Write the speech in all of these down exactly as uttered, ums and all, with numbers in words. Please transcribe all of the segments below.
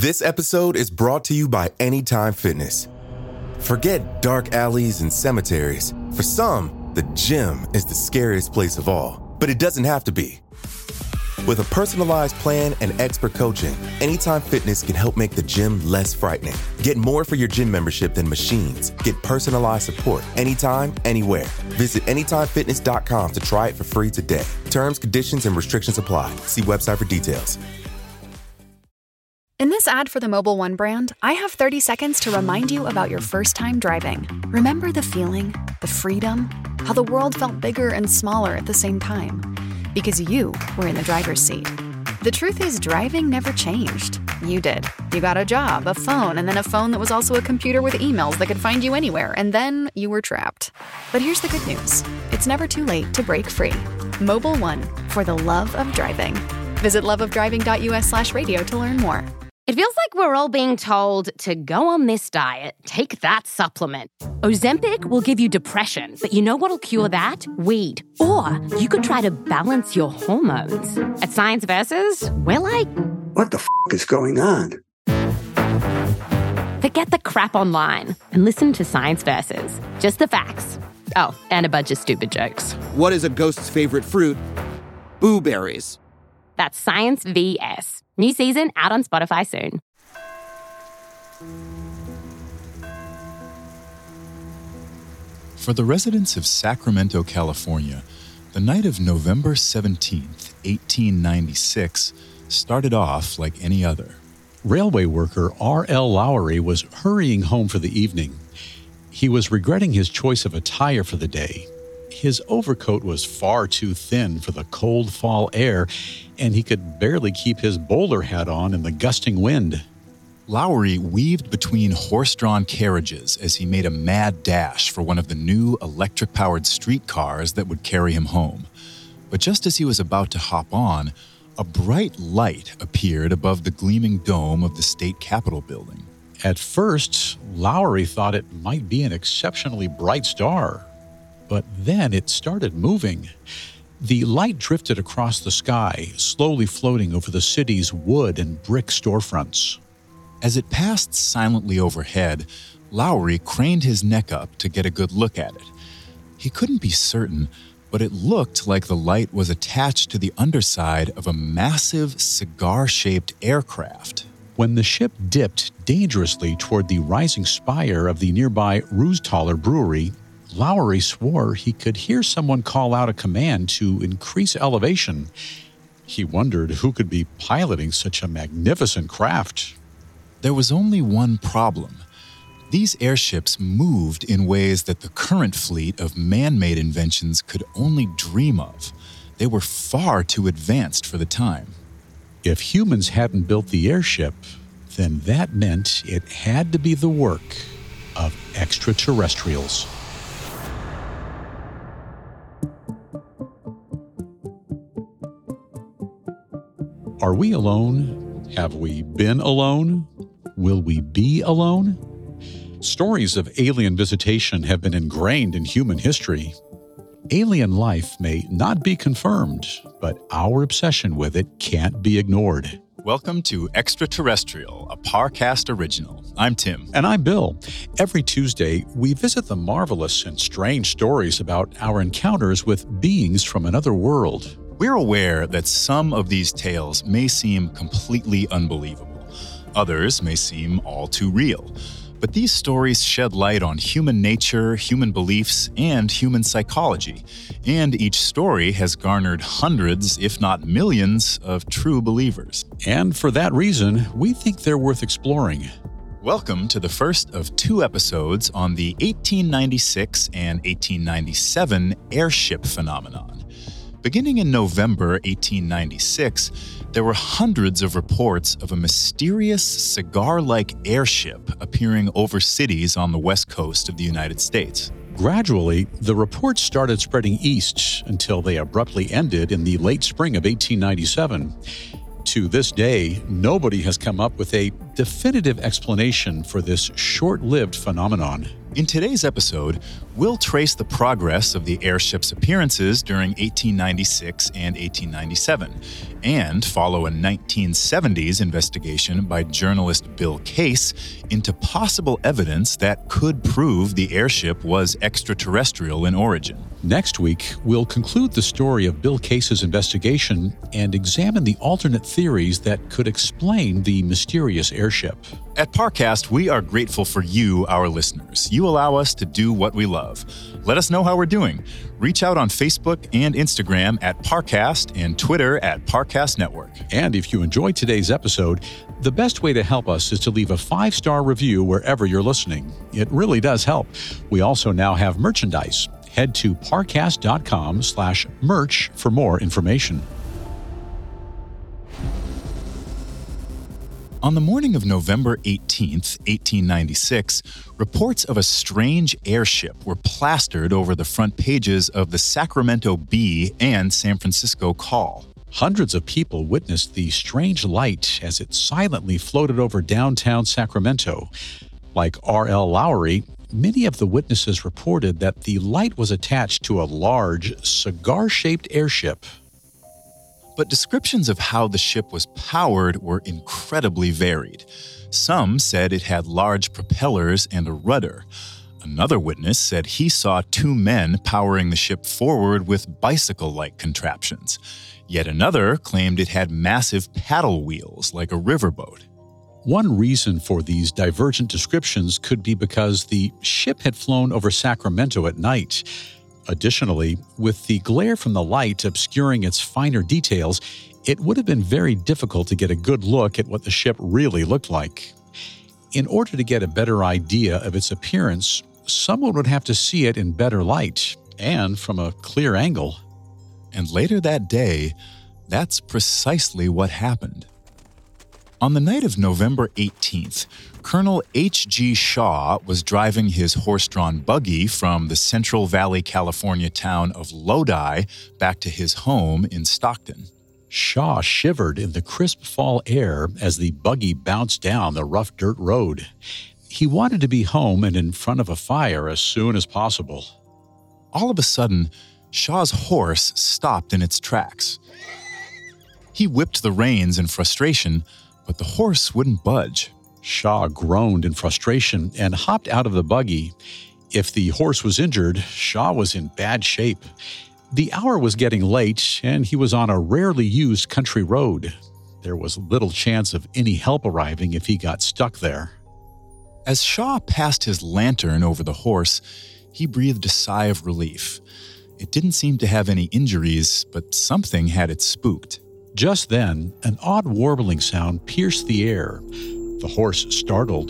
This episode is brought to you by Anytime Fitness. Forget dark alleys and cemeteries. For some, the gym is the scariest place of all, but it doesn't have to be. With a personalized plan and expert coaching, Anytime Fitness can help make the gym less frightening. Get more for your gym membership than machines. Get personalized support anytime, anywhere. Visit anytime fitness dot com to try it for free today. Terms, conditions, and restrictions apply. See website for details. In this ad for the Mobile One brand, I have thirty seconds to remind you about your first time driving. Remember the feeling, the freedom, how the world felt bigger and smaller at the same time? Because you were in the driver's seat. The truth is, driving never changed. You did. You got a job, a phone, and then a phone that was also a computer with emails that could find you anywhere, and then you were trapped. But here's the good news. It's never too late to break free. Mobile One, for the love of driving. Visit loveofdriving.us slash radio to learn more. It feels like we're all being told to go on this diet, take that supplement. Ozempic will give you depression, but you know what'll cure that? Weed. Or you could try to balance your hormones. At Science Versus, we're like, what the f*** is going on? Forget the crap online and listen to Science Versus. Just the facts. Oh, and a bunch of stupid jokes. What is a ghost's favorite fruit? Blueberries. That's Science V S. New season out on Spotify soon. For the residents of Sacramento, California, the night of November seventeenth, eighteen ninety-six, started off like any other. Railway worker R L Lowry was hurrying home for the evening. He was regretting his choice of attire for the day. His overcoat was far too thin for the cold fall air, and he could barely keep his bowler hat on in the gusting wind. Lowry weaved between horse-drawn carriages as he made a mad dash for one of the new electric-powered streetcars that would carry him home. But just as he was about to hop on, a bright light appeared above the gleaming dome of the state capitol building. At first, Lowry thought it might be an exceptionally bright star. But then it started moving. The light drifted across the sky, slowly floating over the city's wood and brick storefronts. As it passed silently overhead, Lowry craned his neck up to get a good look at it. He couldn't be certain, but it looked like the light was attached to the underside of a massive cigar-shaped aircraft. When the ship dipped dangerously toward the rising spire of the nearby Roostaller Brewery, Lowry swore he could hear someone call out a command to increase elevation. He wondered who could be piloting such a magnificent craft. There was only one problem. These airships moved in ways that the current fleet of man-made inventions could only dream of. They were far too advanced for the time. If humans hadn't built the airship, then that meant it had to be the work of extraterrestrials. Are we alone? Have we been alone? Will we be alone? Stories of alien visitation have been ingrained in human history. Alien life may not be confirmed, but our obsession with it can't be ignored. Welcome to Extraterrestrial, a Parcast original. I'm Tim. And I'm Bill. Every Tuesday, we visit the marvelous and strange stories about our encounters with beings from another world. We're aware that some of these tales may seem completely unbelievable. Others may seem all too real. But these stories shed light on human nature, human beliefs, and human psychology. And each story has garnered hundreds, if not millions, of true believers. And for that reason, we think they're worth exploring. Welcome to the first of two episodes on the eighteen ninety-six and eighteen ninety-seven airship phenomenon. Beginning in November eighteen ninety-six, there were hundreds of reports of a mysterious cigar-like airship appearing over cities on the west coast of the United States. Gradually, the reports started spreading east until they abruptly ended in the late spring of eighteen ninety-seven. To this day, nobody has come up with a definitive explanation for this short-lived phenomenon. In today's episode, we'll trace the progress of the airship's appearances during eighteen ninety-six and eighteen ninety-seven, and follow a nineteen seventies investigation by journalist Bill Case into possible evidence that could prove the airship was extraterrestrial in origin. Next week, we'll conclude the story of Bill Case's investigation and examine the alternate theories that could explain the mysterious airship. At Parcast, we are grateful for you, our listeners. You allow us to do what we love. Let us know how we're doing. Reach out on Facebook and Instagram at Parcast and Twitter at Parcast Network. And if you enjoyed today's episode, the best way to help us is to leave a five-star review wherever you're listening. It really does help. We also now have merchandise. Head to parcast.com slash merch for more information. On the morning of November eighteenth, eighteen ninety-six, reports of a strange airship were plastered over the front pages of the Sacramento Bee and San Francisco Call. Hundreds of people witnessed the strange light as it silently floated over downtown Sacramento. Like R L Lowry, many of the witnesses reported that the light was attached to a large, cigar-shaped airship. But descriptions of how the ship was powered were incredibly varied. Some said it had large propellers and a rudder. Another witness said he saw two men powering the ship forward with bicycle-like contraptions. Yet another claimed it had massive paddle wheels like a riverboat. One reason for these divergent descriptions could be because the ship had flown over Sacramento at night. Additionally, with the glare from the light obscuring its finer details, it would have been very difficult to get a good look at what the ship really looked like. In order to get a better idea of its appearance, someone would have to see it in better light and from a clear angle. And later that day, that's precisely what happened. On the night of November eighteenth, Colonel H G Shaw was driving his horse-drawn buggy from the Central Valley, California town of Lodi back to his home in Stockton. Shaw shivered in the crisp fall air as the buggy bounced down the rough dirt road. He wanted to be home and in front of a fire as soon as possible. All of a sudden, Shaw's horse stopped in its tracks. He whipped the reins in frustration, but the horse wouldn't budge. Shaw groaned in frustration and hopped out of the buggy. If the horse was injured, Shaw was in bad shape. The hour was getting late, and he was on a rarely used country road. There was little chance of any help arriving if he got stuck there. As Shaw passed his lantern over the horse, he breathed a sigh of relief. It didn't seem to have any injuries, but something had it spooked. Just then, an odd warbling sound pierced the air. The horse startled.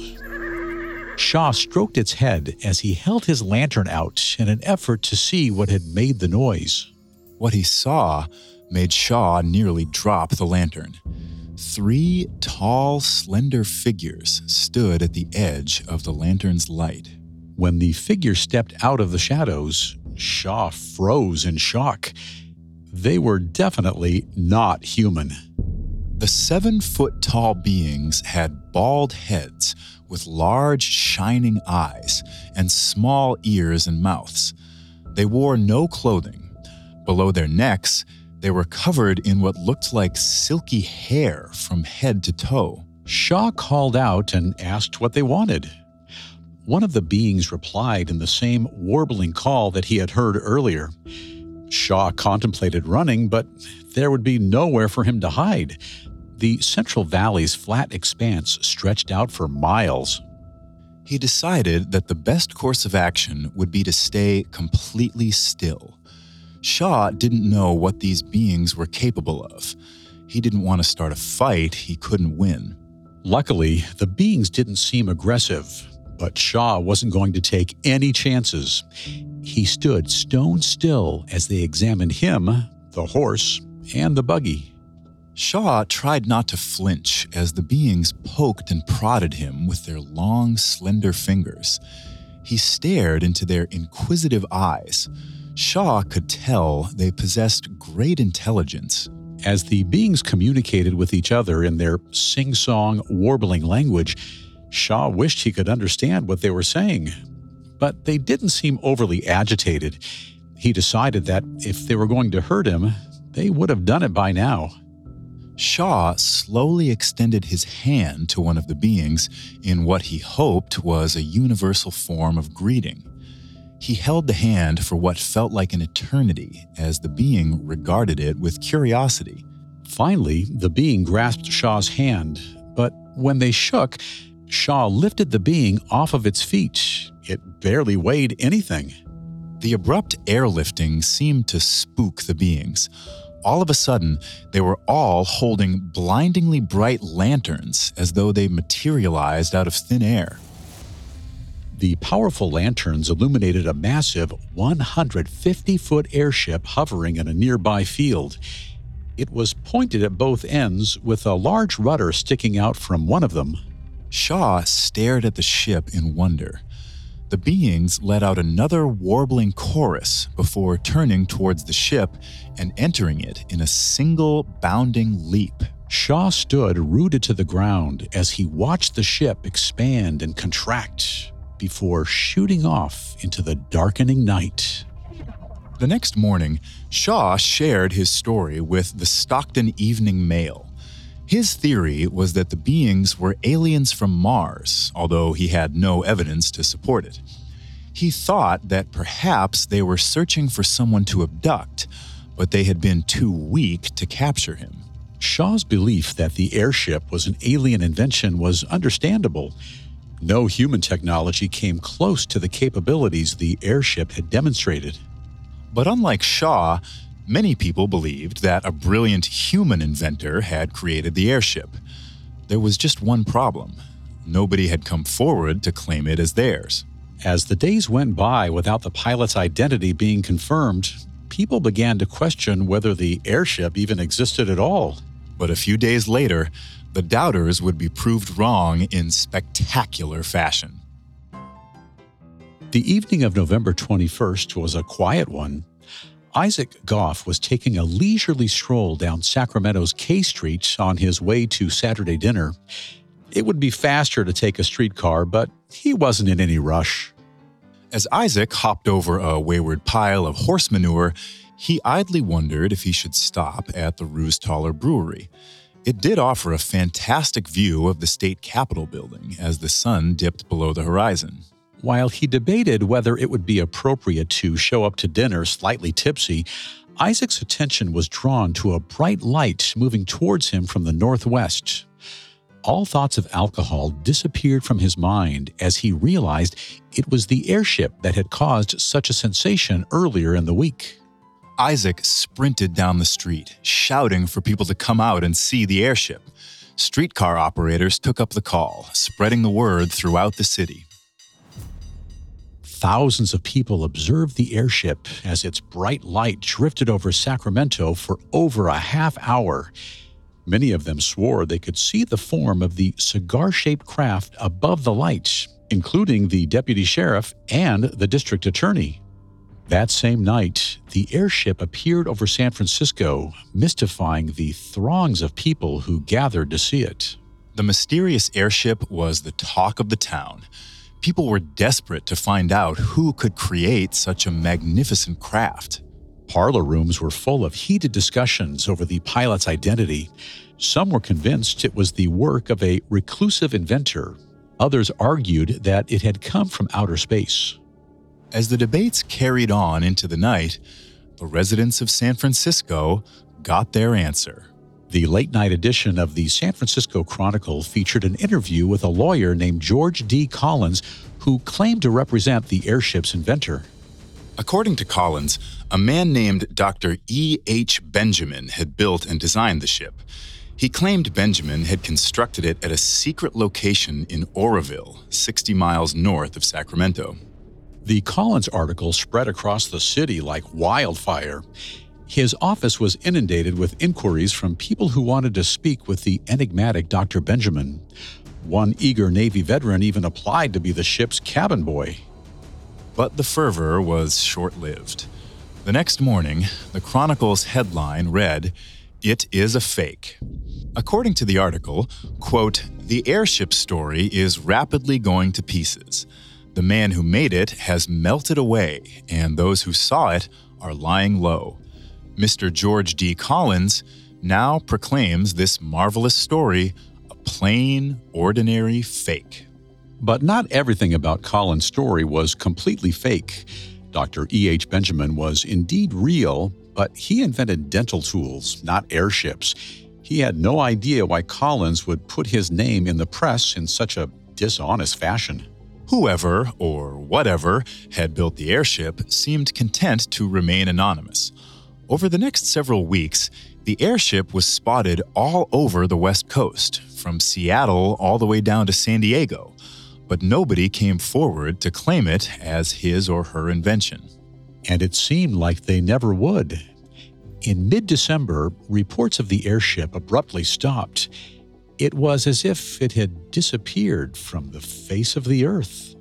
Shaw stroked its head as he held his lantern out in an effort to see what had made the noise. What he saw made Shaw nearly drop the lantern. Three tall, slender figures stood at the edge of the lantern's light. When the figure stepped out of the shadows, Shaw froze in shock. They were definitely not human. The seven-foot-tall beings had bald heads with large, shining eyes and small ears and mouths. They wore no clothing. Below their necks, they were covered in what looked like silky hair from head to toe. Shaw called out and asked what they wanted. One of the beings replied in the same warbling call that he had heard earlier. Shaw contemplated running, but there would be nowhere for him to hide. The Central Valley's flat expanse stretched out for miles. He decided that the best course of action would be to stay completely still. Shaw didn't know what these beings were capable of. He didn't want to start a fight he couldn't win. Luckily, the beings didn't seem aggressive, but Shaw wasn't going to take any chances. He stood stone still as they examined him, the horse, and the buggy. Shaw tried not to flinch as the beings poked and prodded him with their long, slender fingers. He stared into their inquisitive eyes. Shaw could tell they possessed great intelligence. As the beings communicated with each other in their sing-song, warbling language, Shaw wished he could understand what they were saying. but they didn't seem overly agitated. He decided that if they were going to hurt him, they would have done it by now. Shaw slowly extended his hand to one of the beings in what he hoped was a universal form of greeting. He held the hand for what felt like an eternity as the being regarded it with curiosity. Finally, the being grasped Shaw's hand, but when they shook, Shaw lifted the being off of its feet. It barely weighed anything. The abrupt airlifting seemed to spook the beings. All of a sudden, they were all holding blindingly bright lanterns as though they materialized out of thin air. The powerful lanterns illuminated a massive one hundred fifty foot airship hovering in a nearby field. It was pointed at both ends with a large rudder sticking out from one of them. Shaw stared at the ship in wonder. The beings let out another warbling chorus before turning towards the ship and entering it in a single bounding leap. Shaw stood rooted to the ground as he watched the ship expand and contract before shooting off into the darkening night. The next morning, Shaw shared his story with the Stockton Evening Mail. His theory was that the beings were aliens from Mars, although he had no evidence to support it. He thought that perhaps they were searching for someone to abduct, but they had been too weak to capture him. Shaw's belief that the airship was an alien invention was understandable. No human technology came close to the capabilities the airship had demonstrated. But unlike Shaw, many people believed that a brilliant human inventor had created the airship. There was just one problem. Nobody had come forward to claim it as theirs. As the days went by without the pilot's identity being confirmed, people began to question whether the airship even existed at all. But a few days later, the doubters would be proved wrong in spectacular fashion. The evening of November twenty-first was a quiet one. Isaac Goff was taking a leisurely stroll down Sacramento's K Street on his way to Saturday dinner. It would be faster to take a streetcar, but he wasn't in any rush. As Isaac hopped over a wayward pile of horse manure, he idly wondered if he should stop at the Roostaller Brewery. It did offer a fantastic view of the state capitol building as the sun dipped below the horizon. While he debated whether it would be appropriate to show up to dinner slightly tipsy, Isaac's attention was drawn to a bright light moving towards him from the northwest. All thoughts of alcohol disappeared from his mind as he realized it was the airship that had caused such a sensation earlier in the week. Isaac sprinted down the street, shouting for people to come out and see the airship. Streetcar operators took up the call, spreading the word throughout the city. Thousands of people observed the airship as its bright light drifted over Sacramento for over a half hour. Many of them swore they could see the form of the cigar-shaped craft above the light, including the deputy sheriff and the district attorney. That same night, the airship appeared over San Francisco, mystifying the throngs of people who gathered to see it. The mysterious airship was the talk of the town. People were desperate to find out who could create such a magnificent craft. Parlor rooms were full of heated discussions over the pilot's identity. Some were convinced it was the work of a reclusive inventor. Others argued that it had come from outer space. As the debates carried on into the night, the residents of San Francisco got their answer. The late-night edition of the San Francisco Chronicle featured an interview with a lawyer named George D. Collins, who claimed to represent the airship's inventor. According to Collins, a man named Doctor E H Benjamin had built and designed the ship. He claimed Benjamin had constructed it at a secret location in Oroville, sixty miles north of Sacramento. The Collins article spread across the city like wildfire. His office was inundated with inquiries from people who wanted to speak with the enigmatic Doctor Benjamin. One eager Navy veteran even applied to be the ship's cabin boy. But the fervor was short-lived. The next morning, the Chronicle's headline read, "It is a fake." According to the article, quote, "The airship story is rapidly going to pieces. The man who made it has melted away, and those who saw it are lying low. Mister George D. Collins now proclaims this marvelous story a plain, ordinary fake. But not everything about Collins' story was completely fake. Doctor E H. Benjamin was indeed real, but he invented dental tools, not airships. He had no idea why Collins would put his name in the press in such a dishonest fashion. Whoever, or whatever, had built the airship seemed content to remain anonymous. Over the next several weeks, the airship was spotted all over the West Coast, from Seattle all the way down to San Diego, but nobody came forward to claim it as his or her invention. And it seemed like they never would. In mid-December, reports of the airship abruptly stopped. It was as if it had disappeared from the face of the earth.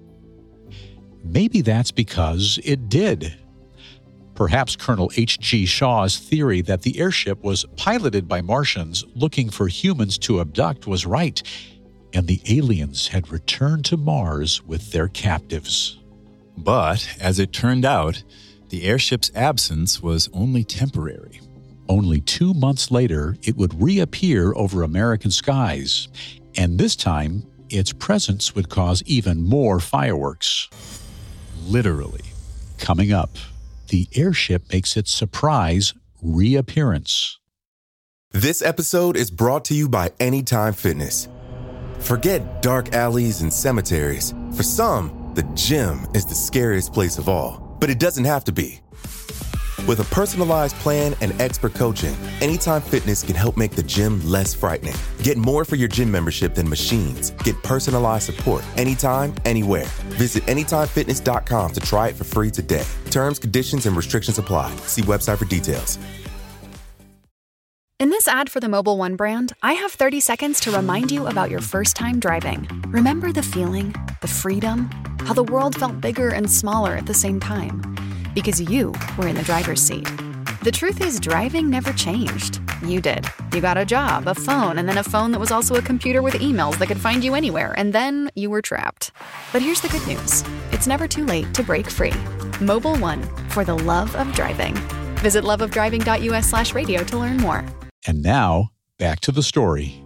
Maybe that's because it did. Perhaps Colonel H G Shaw's theory that the airship was piloted by Martians looking for humans to abduct was right, and the aliens had returned to Mars with their captives. But, as it turned out, the airship's absence was only temporary. Only two months later, it would reappear over American skies, and this time, its presence would cause even more fireworks. Literally. Coming up, the airship makes its surprise reappearance. This episode is brought to you by Anytime Fitness. Forget dark alleys and cemeteries. For some, the gym is the scariest place of all, but it doesn't have to be. With a personalized plan and expert coaching, Anytime Fitness can help make the gym less frightening. Get more for your gym membership than machines. Get personalized support anytime, anywhere. Visit anytime fitness dot com to try it for free today. Terms, conditions, and restrictions apply. See website for details. In this ad for the Mobile One brand, I have thirty seconds to remind you about your first time driving. Remember the feeling, the freedom, how the world felt bigger and smaller at the same time? Because you were in the driver's seat. The truth is, driving never changed. You did. You got a job, a phone, and then a phone that was also a computer with emails that could find you anywhere, and then you were trapped. But here's the good news. It's never too late to break free. Mobile One, for the love of driving. Visit loveofdriving.us slash radio to learn more. And now, back to the story.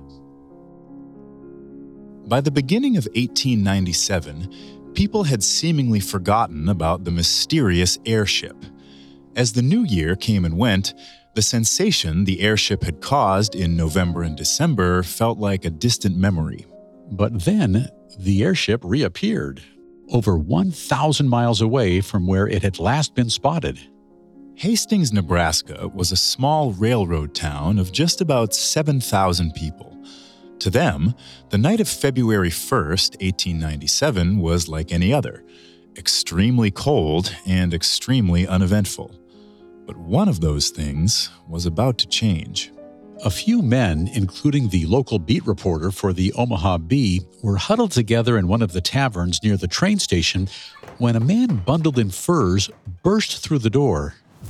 By the beginning of eighteen ninety-seven, people had seemingly forgotten about the mysterious airship. As the new year came and went, the sensation the airship had caused in November and December felt like a distant memory. But then, the airship reappeared, over one thousand miles away from where it had last been spotted. Hastings, Nebraska was a small railroad town of just about seven thousand people. To them, the night of February first, eighteen ninety-seven was like any other, extremely cold and extremely uneventful. But one of those things was about to change. A few men, including the local beat reporter for the Omaha Bee, were huddled together in one of the taverns near the train station when a man bundled in furs burst through the door.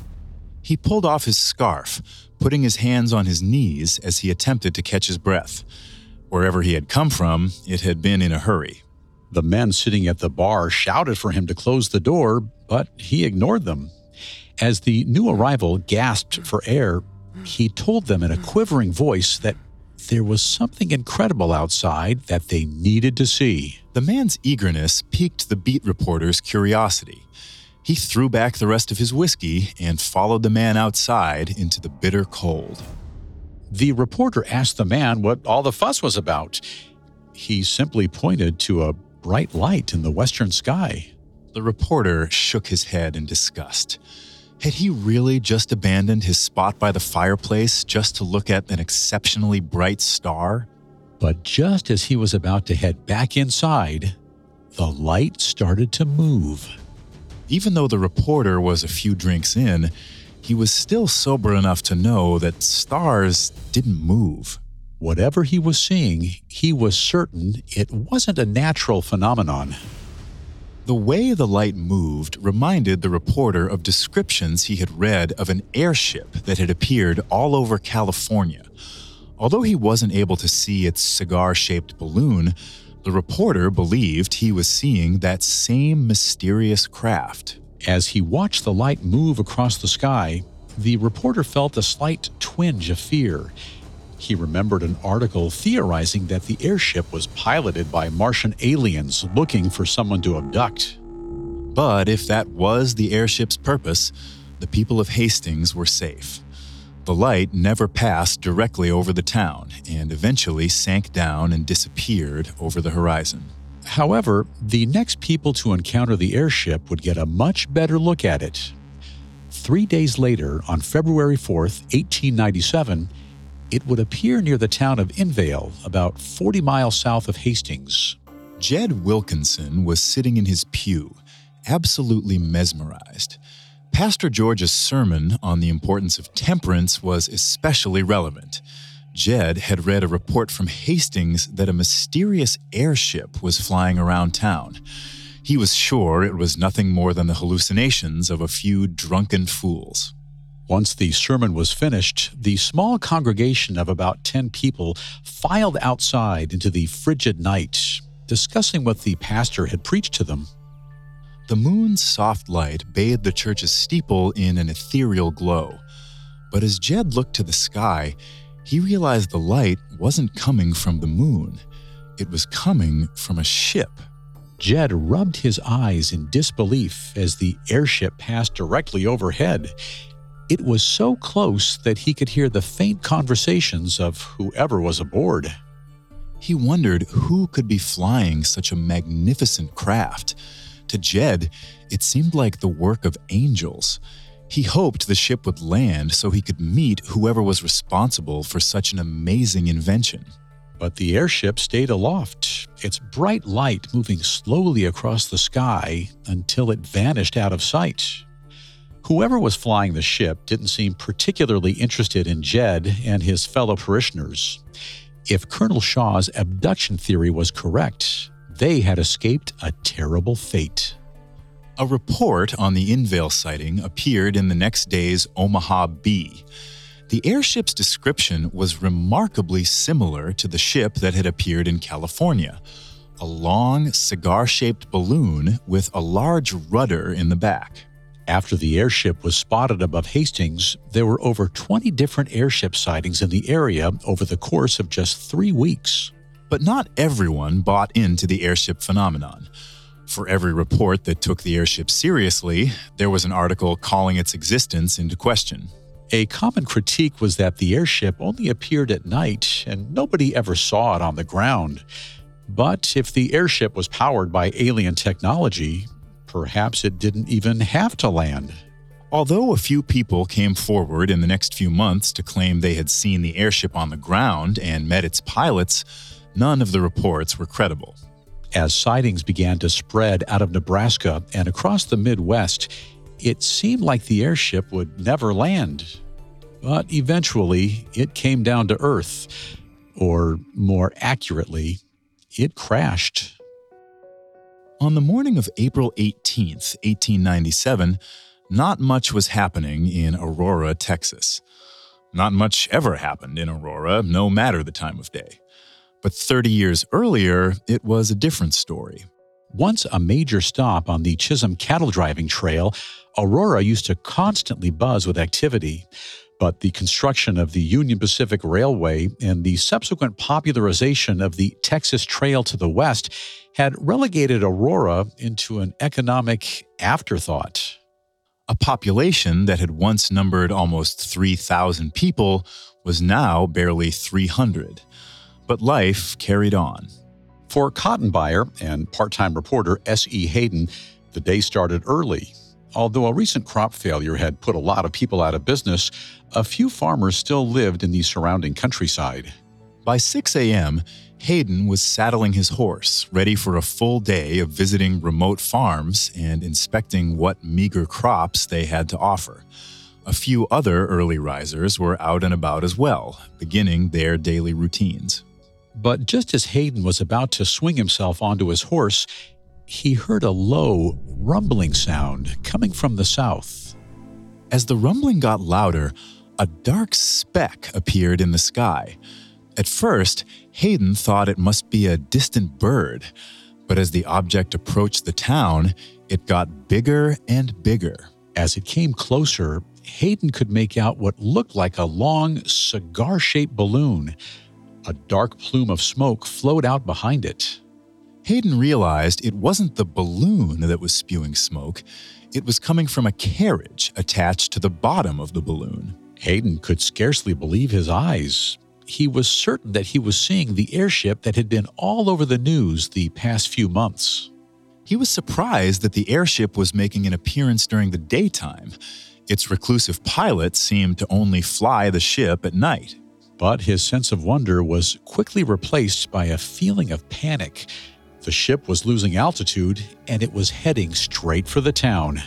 He pulled off his scarf, putting his hands on his knees as he attempted to catch his breath. Wherever he had come from, it had been in a hurry. The men sitting at the bar shouted for him to close the door, but he ignored them. As the new arrival gasped for air, he told them in a quivering voice that there was something incredible outside that they needed to see. The man's eagerness piqued the beat reporter's curiosity. He threw back the rest of his whiskey and followed the man outside into the bitter cold. The reporter asked the man what all the fuss was about. He simply pointed to a bright light in the western sky. The reporter shook his head in disgust. Had he really just abandoned his spot by the fireplace just to look at an exceptionally bright star? But just as he was about to head back inside, the light started to move. Even though the reporter was a few drinks in, he was still sober enough to know that stars didn't move. Whatever he was seeing, he was certain it wasn't a natural phenomenon. The way the light moved reminded the reporter of descriptions he had read of an airship that had appeared all over California. Although he wasn't able to see its cigar-shaped balloon, The reporter believed he was seeing that same mysterious craft. As he watched the light move across the sky, the reporter felt a slight twinge of fear. He remembered an article theorizing that the airship was piloted by Martian aliens looking for someone to abduct. But if that was the airship's purpose, the people of Hastings were safe. The light never passed directly over the town and eventually sank down and disappeared over the horizon. However, the next people to encounter the airship would get a much better look at it. Three days later, on February fourth, eighteen ninety-seven, it would appear near the town of Invale, about forty miles south of Hastings. Jed Wilkinson was sitting in his pew, absolutely mesmerized. Pastor George's sermon on the importance of temperance was especially relevant. Jed had read a report from Hastings that a mysterious airship was flying around town. He was sure it was nothing more than the hallucinations of a few drunken fools. Once the sermon was finished, the small congregation of about ten people filed outside into the frigid night, discussing what the pastor had preached to them. The moon's soft light bathed the church's steeple in an ethereal glow. But as Jed looked to the sky, he realized the light wasn't coming from the moon. It was coming from a ship. Jed rubbed his eyes in disbelief as the airship passed directly overhead. It was so close that he could hear the faint conversations of whoever was aboard. He wondered who could be flying such a magnificent craft. To Jed, it seemed like the work of angels. He hoped the ship would land so he could meet whoever was responsible for such an amazing invention. But the airship stayed aloft, its bright light moving slowly across the sky until it vanished out of sight. Whoever was flying the ship didn't seem particularly interested in Jed and his fellow parishioners. If Colonel Shaw's abduction theory was correct, they had escaped a terrible fate. A report on the Invale sighting appeared in the next day's Omaha Bee. The airship's description was remarkably similar to the ship that had appeared in California, a long, cigar-shaped balloon with a large rudder in the back. After the airship was spotted above Hastings, there were over twenty different airship sightings in the area over the course of just three weeks. But not everyone bought into the airship phenomenon. For every report that took the airship seriously, there was an article calling its existence into question. A common critique was that the airship only appeared at night and nobody ever saw it on the ground. But if the airship was powered by alien technology, perhaps it didn't even have to land. Although a few people came forward in the next few months to claim they had seen the airship on the ground and met its pilots, none of the reports were credible. As sightings began to spread out of Nebraska and across the Midwest, it seemed like the airship would never land. But eventually, it came down to Earth. Or more accurately, it crashed. On the morning of April eighteenth, eighteen ninety-seven, not much was happening in Aurora, Texas. Not much ever happened in Aurora, no matter the time of day. But thirty years earlier, it was a different story. Once a major stop on the Chisholm cattle driving trail, Aurora used to constantly buzz with activity. But the construction of the Union Pacific Railway and the subsequent popularization of the Texas Trail to the west had relegated Aurora into an economic afterthought. A population that had once numbered almost three thousand people was now barely three hundred. But life carried on. For cotton buyer and part-time reporter S E Hayden, the day started early. Although a recent crop failure had put a lot of people out of business, a few farmers still lived in the surrounding countryside. By six a.m., Hayden was saddling his horse, ready for a full day of visiting remote farms and inspecting what meager crops they had to offer. A few other early risers were out and about as well, beginning their daily routines. But just as Hayden was about to swing himself onto his horse, he heard a low, rumbling sound coming from the south. As the rumbling got louder, a dark speck appeared in the sky. At first, Hayden thought it must be a distant bird, but as the object approached the town, it got bigger and bigger. As it came closer, Hayden could make out what looked like a long, cigar-shaped balloon. A dark plume of smoke flowed out behind it. Hayden realized it wasn't the balloon that was spewing smoke. It was coming from a carriage attached to the bottom of the balloon. Hayden could scarcely believe his eyes. He was certain that he was seeing the airship that had been all over the news the past few months. He was surprised that the airship was making an appearance during the daytime. Its reclusive pilot seemed to only fly the ship at night. But his sense of wonder was quickly replaced by a feeling of panic. The ship was losing altitude, and it was heading straight for the town.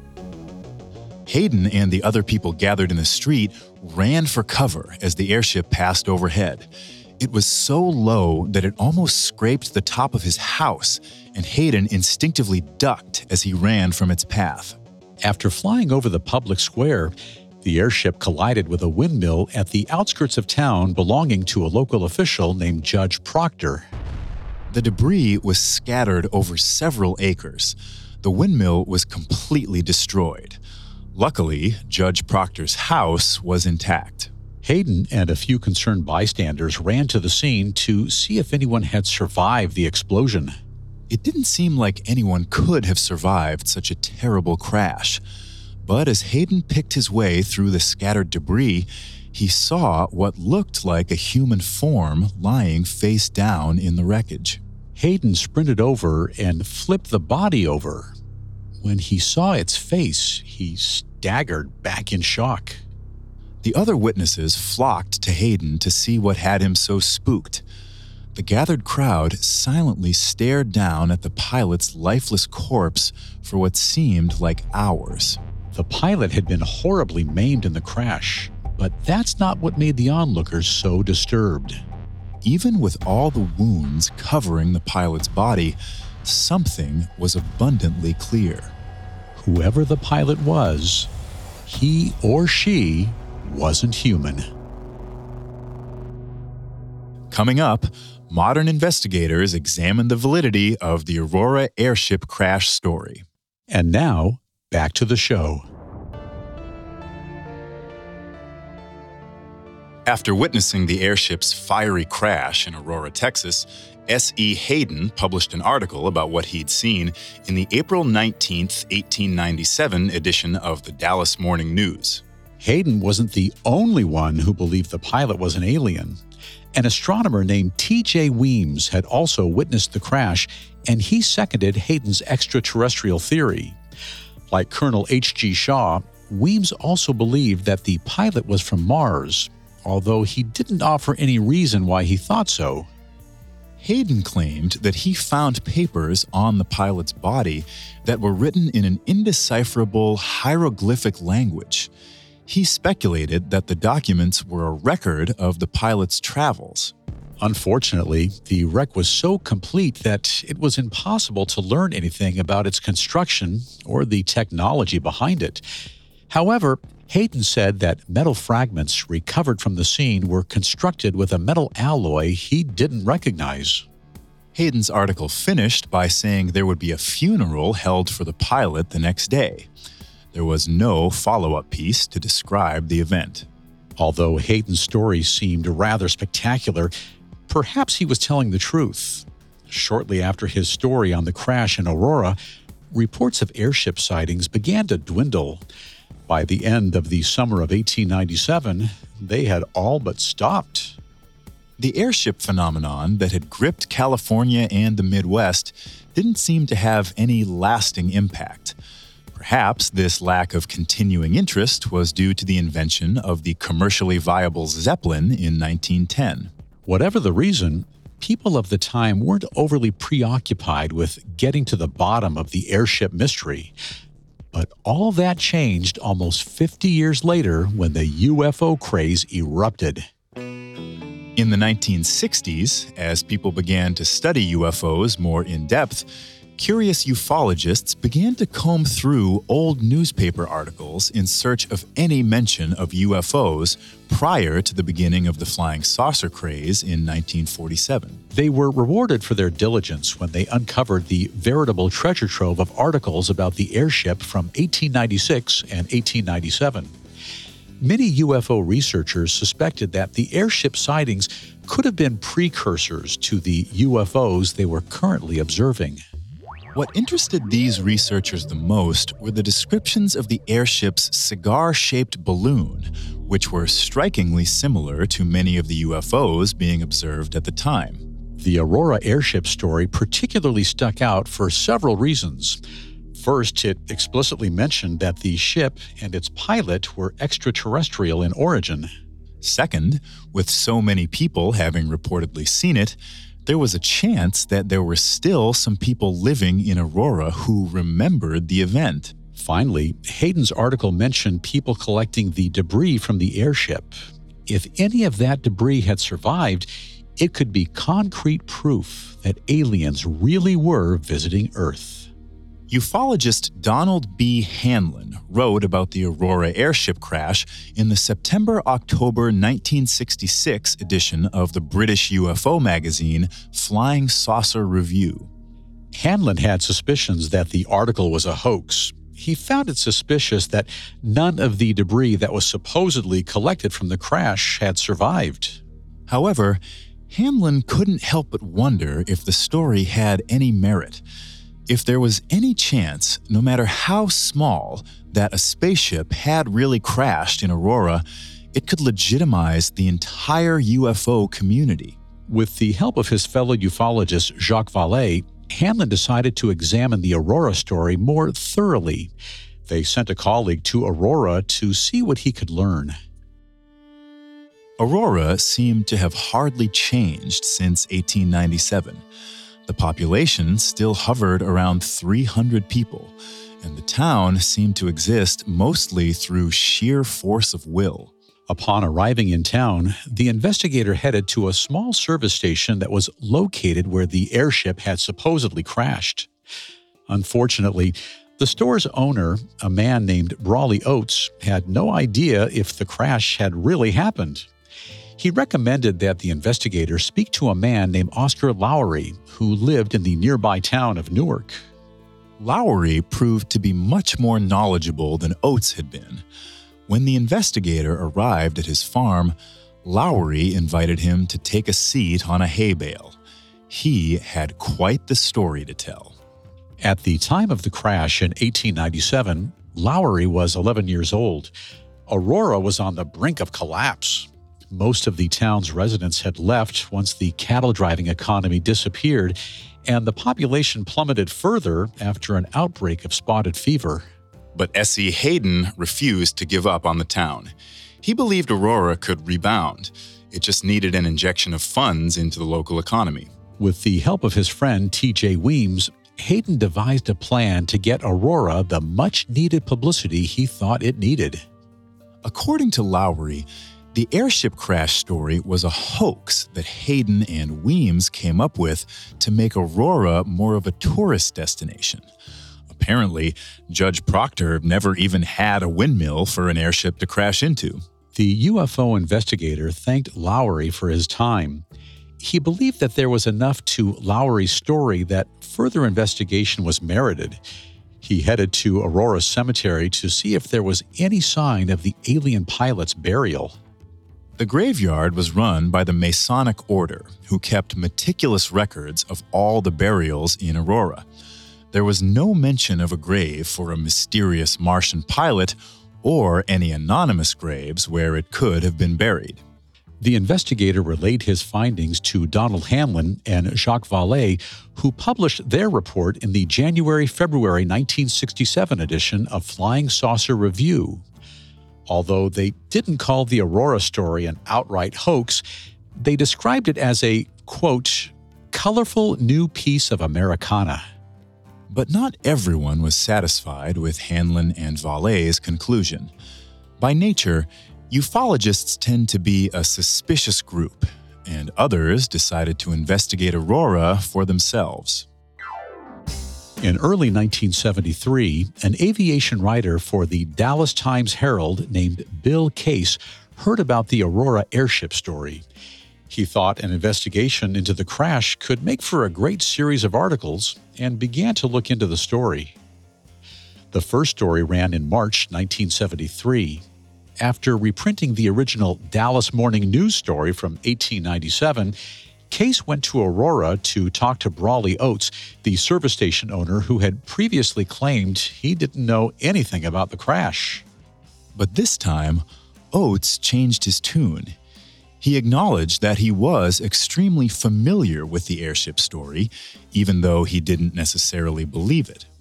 Hayden and the other people gathered in the street ran for cover as the airship passed overhead. It was so low that it almost scraped the top of his house, and Hayden instinctively ducked as he ran from its path. After flying over the public square, the airship collided with a windmill at the outskirts of town belonging to a local official named Judge Proctor. The debris was scattered over several acres. The windmill was completely destroyed. Luckily, Judge Proctor's house was intact. Hayden and a few concerned bystanders ran to the scene to see if anyone had survived the explosion. It didn't seem like anyone could have survived such a terrible crash. But as Hayden picked his way through the scattered debris, he saw what looked like a human form lying face down in the wreckage. Hayden sprinted over and flipped the body over. When he saw its face, he staggered back in shock. The other witnesses flocked to Hayden to see what had him so spooked. The gathered crowd silently stared down at the pilot's lifeless corpse for what seemed like hours. The pilot had been horribly maimed in the crash, but that's not what made the onlookers so disturbed. Even with all the wounds covering the pilot's body, something was abundantly clear. Whoever the pilot was, he or she wasn't human. Coming up, modern investigators examine the validity of the Aurora airship crash story. And now, back to the show. After witnessing the airship's fiery crash in Aurora, Texas, S E Hayden published an article about what he'd seen in the April nineteenth, eighteen ninety-seven edition of the Dallas Morning News. Hayden wasn't the only one who believed the pilot was an alien. An astronomer named T J Weems had also witnessed the crash, and he seconded Hayden's extraterrestrial theory. Like Colonel H G Shaw, Weems also believed that the pilot was from Mars, although he didn't offer any reason why he thought so. Hayden claimed that he found papers on the pilot's body that were written in an indecipherable hieroglyphic language. He speculated that the documents were a record of the pilot's travels. Unfortunately, the wreck was so complete that it was impossible to learn anything about its construction or the technology behind it. However, Hayden said that metal fragments recovered from the scene were constructed with a metal alloy he didn't recognize. Hayden's article finished by saying there would be a funeral held for the pilot the next day. There was no follow-up piece to describe the event. Although Hayden's story seemed rather spectacular, perhaps he was telling the truth. Shortly after his story on the crash in Aurora, reports of airship sightings began to dwindle. By the end of the summer of eighteen ninety-seven, they had all but stopped. The airship phenomenon that had gripped California and the Midwest didn't seem to have any lasting impact. Perhaps this lack of continuing interest was due to the invention of the commercially viable Zeppelin in nineteen ten. Whatever the reason, people of the time weren't overly preoccupied with getting to the bottom of the airship mystery. But all that changed almost fifty years later when the U F O craze erupted. In the nineteen sixties, as people began to study U F Os more in depth, curious ufologists began to comb through old newspaper articles in search of any mention of U F Os prior to the beginning of the flying saucer craze in nineteen forty-seven. They were rewarded for their diligence when they uncovered the veritable treasure trove of articles about the airship from eighteen ninety-six and eighteen ninety-seven. Many U F O researchers suspected that the airship sightings could have been precursors to the U F Os they were currently observing. What interested these researchers the most were the descriptions of the airship's cigar-shaped balloon, which were strikingly similar to many of the U F Os being observed at the time. The Aurora airship story particularly stuck out for several reasons. First, it explicitly mentioned that the ship and its pilot were extraterrestrial in origin. Second, with so many people having reportedly seen it, there was a chance that there were still some people living in Aurora who remembered the event. Finally, Hayden's article mentioned people collecting the debris from the airship. If any of that debris had survived, it could be concrete proof that aliens really were visiting Earth. Ufologist Donald B. Hanlon wrote about the Aurora airship crash in the September-October nineteen sixty-six edition of the British U F O magazine Flying Saucer Review. Hanlon had suspicions that the article was a hoax. He found it suspicious that none of the debris that was supposedly collected from the crash had survived. However, Hanlon couldn't help but wonder if the story had any merit. If there was any chance, no matter how small, that a spaceship had really crashed in Aurora, it could legitimize the entire U F O community. With the help of his fellow ufologist Jacques Vallée, Hanlon decided to examine the Aurora story more thoroughly. They sent a colleague to Aurora to see what he could learn. Aurora seemed to have hardly changed since eighteen ninety-seven. The population still hovered around three hundred people, and the town seemed to exist mostly through sheer force of will. Upon arriving in town, the investigator headed to a small service station that was located where the airship had supposedly crashed. Unfortunately, the store's owner, a man named Brawley Oates, had no idea if the crash had really happened. He recommended that the investigator speak to a man named Oscar Lowry, who lived in the nearby town of Newark. Lowry proved to be much more knowledgeable than Oates had been. When the investigator arrived at his farm, Lowry invited him to take a seat on a hay bale. He had quite the story to tell. At the time of the crash in eighteen ninety-seven, Lowry was eleven years old. Aurora was on the brink of collapse. Most of the town's residents had left once the cattle-driving economy disappeared, and the population plummeted further after an outbreak of spotted fever. But S E Hayden refused to give up on the town. He believed Aurora could rebound. It just needed an injection of funds into the local economy. With the help of his friend T J Weems, Hayden devised a plan to get Aurora the much-needed publicity he thought it needed. According to Lowry, the airship crash story was a hoax that Hayden and Weems came up with to make Aurora more of a tourist destination. Apparently, Judge Proctor never even had a windmill for an airship to crash into. The U F O investigator thanked Lowry for his time. He believed that there was enough to Lowry's story that further investigation was merited. He headed to Aurora Cemetery to see if there was any sign of the alien pilot's burial. The graveyard was run by the Masonic Order, who kept meticulous records of all the burials in Aurora. There was no mention of a grave for a mysterious Martian pilot or any anonymous graves where it could have been buried. The investigator relayed his findings to Donald Hanlon and Jacques Vallée, who published their report in the January-February nineteen sixty-seven edition of Flying Saucer Review. Although they didn't call the Aurora story an outright hoax, they described it as a, quote, colorful new piece of Americana. But not everyone was satisfied with Hanlon and Vallée's conclusion. By nature, ufologists tend to be a suspicious group, and others decided to investigate Aurora for themselves. In early nineteen seventy-three, an aviation writer for the Dallas Times-Herald named Bill Case heard about the Aurora airship story. He thought an investigation into the crash could make for a great series of articles and began to look into the story. The first story ran in March nineteen seventy-three. After reprinting the original Dallas Morning News story from eighteen ninety-seven, Case went to Aurora to talk to Brawley Oates, the service station owner who had previously claimed he didn't know anything about the crash. But this time, Oates changed his tune. He acknowledged that he was extremely familiar with the airship story, even though he didn't necessarily believe it.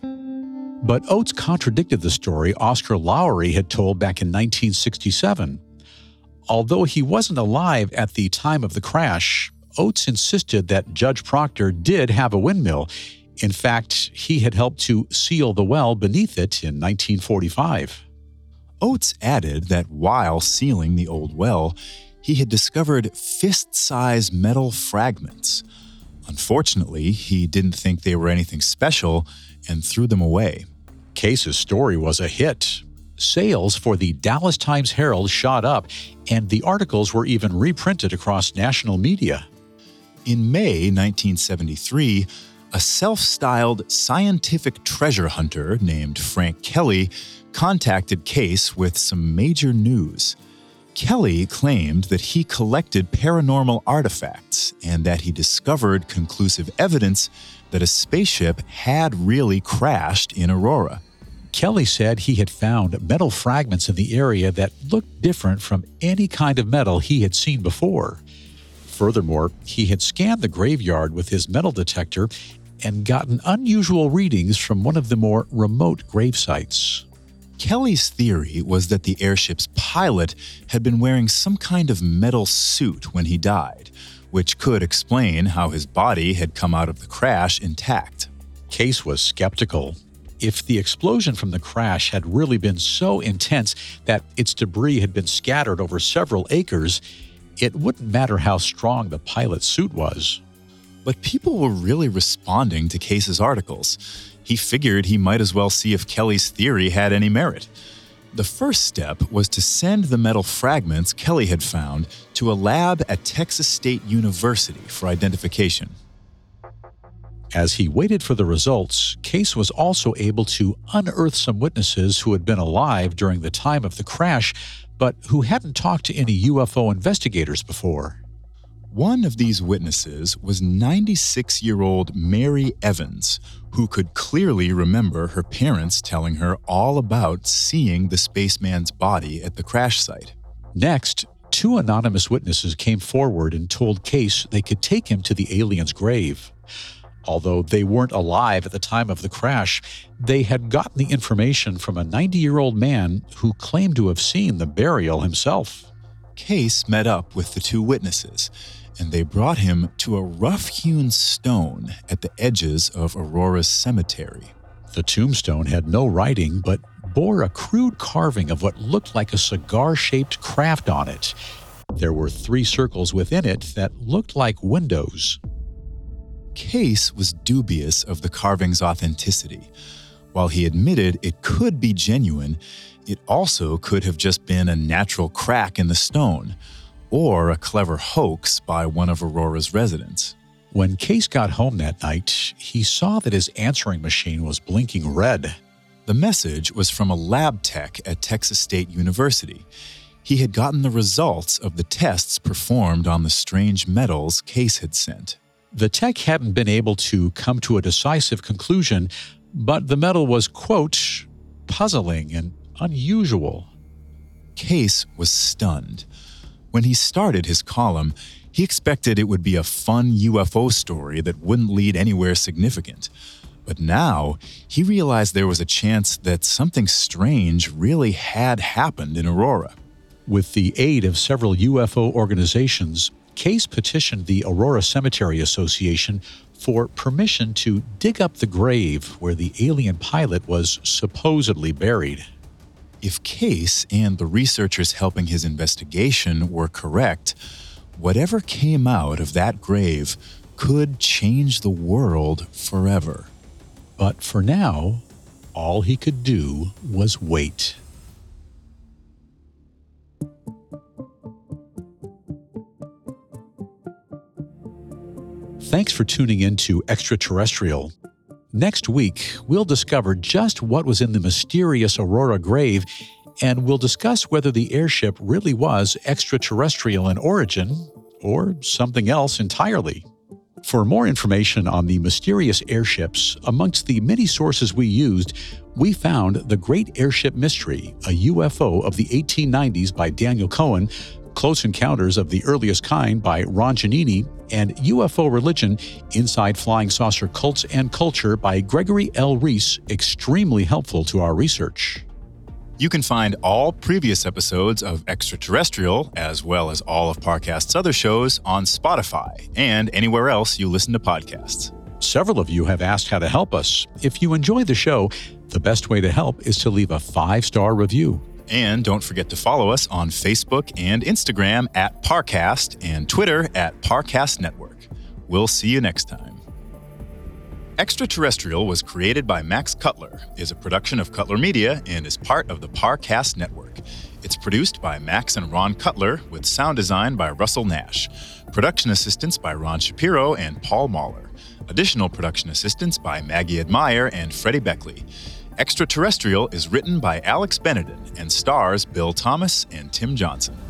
But Oates contradicted the story Oscar Lowry had told back in nineteen sixty-seven. Although he wasn't alive at the time of the crash, Oates insisted that Judge Proctor did have a windmill. In fact, he had helped to seal the well beneath it in nineteen forty-five. Oates added that while sealing the old well, he had discovered fist-sized metal fragments. Unfortunately, he didn't think they were anything special and threw them away. Case's story was a hit. Sales for the Dallas Times-Herald shot up, and the articles were even reprinted across national media. In May nineteen seventy-three, a self-styled scientific treasure hunter named Frank Kelly contacted Case with some major news. Kelly claimed that he collected paranormal artifacts and that he discovered conclusive evidence that a spaceship had really crashed in Aurora. Kelly said he had found metal fragments in the area that looked different from any kind of metal he had seen before. Furthermore, he had scanned the graveyard with his metal detector and gotten unusual readings from one of the more remote grave sites. Kelly's theory was that the airship's pilot had been wearing some kind of metal suit when he died, which could explain how his body had come out of the crash intact. Case was skeptical. If the explosion from the crash had really been so intense that its debris had been scattered over several acres, it wouldn't matter how strong the pilot's suit was. But people were really responding to Case's articles. He figured he might as well see if Kelly's theory had any merit. The first step was to send the metal fragments Kelly had found to a lab at Texas State University for identification. As he waited for the results, Case was also able to unearth some witnesses who had been alive during the time of the crash, but who hadn't talked to any U F O investigators before. One of these witnesses was ninety-six-year-old Mary Evans, who could clearly remember her parents telling her all about seeing the spaceman's body at the crash site. Next, two anonymous witnesses came forward and told Case they could take him to the alien's grave. Although they weren't alive at the time of the crash, they had gotten the information from a ninety-year-old man who claimed to have seen the burial himself. Case met up with the two witnesses, and they brought him to a rough-hewn stone at the edges of Aurora's cemetery. The tombstone had no writing, but bore a crude carving of what looked like a cigar-shaped craft on it. There were three circles within it that looked like windows. Case was dubious of the carving's authenticity. While he admitted it could be genuine, it also could have just been a natural crack in the stone, or a clever hoax by one of Aurora's residents. When Case got home that night, he saw that his answering machine was blinking red. The message was from a lab tech at Texas State University. He had gotten the results of the tests performed on the strange metals Case had sent. The tech hadn't been able to come to a decisive conclusion, but the metal was, quote, puzzling and unusual. Case was stunned. When he started his column, he expected it would be a fun U F O story that wouldn't lead anywhere significant. But now, he realized there was a chance that something strange really had happened in Aurora. With the aid of several U F O organizations, Case petitioned the Aurora Cemetery Association for permission to dig up the grave where the alien pilot was supposedly buried. If Case and the researchers helping his investigation were correct, whatever came out of that grave could change the world forever. But for now, all he could do was wait. Thanks for tuning in to Extraterrestrial. Next week, we'll discover just what was in the mysterious Aurora grave, and we'll discuss whether the airship really was extraterrestrial in origin or something else entirely. For more information on the mysterious airships, amongst the many sources we used, we found The Great Airship Mystery, a U F O of the eighteen nineties by Daniel Cohen, Close Encounters of the Earliest Kind by Ron Giannini, and U F O Religion, Inside Flying Saucer Cults and Culture by Gregory L. Reese, extremely helpful to our research. You can find all previous episodes of Extraterrestrial, as well as all of Parcast's other shows, on Spotify and anywhere else you listen to podcasts. Several of you have asked how to help us. If you enjoy the show, the best way to help is to leave a five-star review. And don't forget to follow us on Facebook and Instagram at Parcast and Twitter at Parcast Network. We'll see you next time. Extraterrestrial was created by Max Cutler, is a production of Cutler Media, and is part of the Parcast Network. It's produced by Max and Ron Cutler, with sound design by Russell Nash. Production assistance by Ron Shapiro and Paul Mahler. Additional production assistance by Maggie Admire and Freddie Beckley. Extraterrestrial is written by Alex Benedin and stars Bill Thomas and Tim Johnson.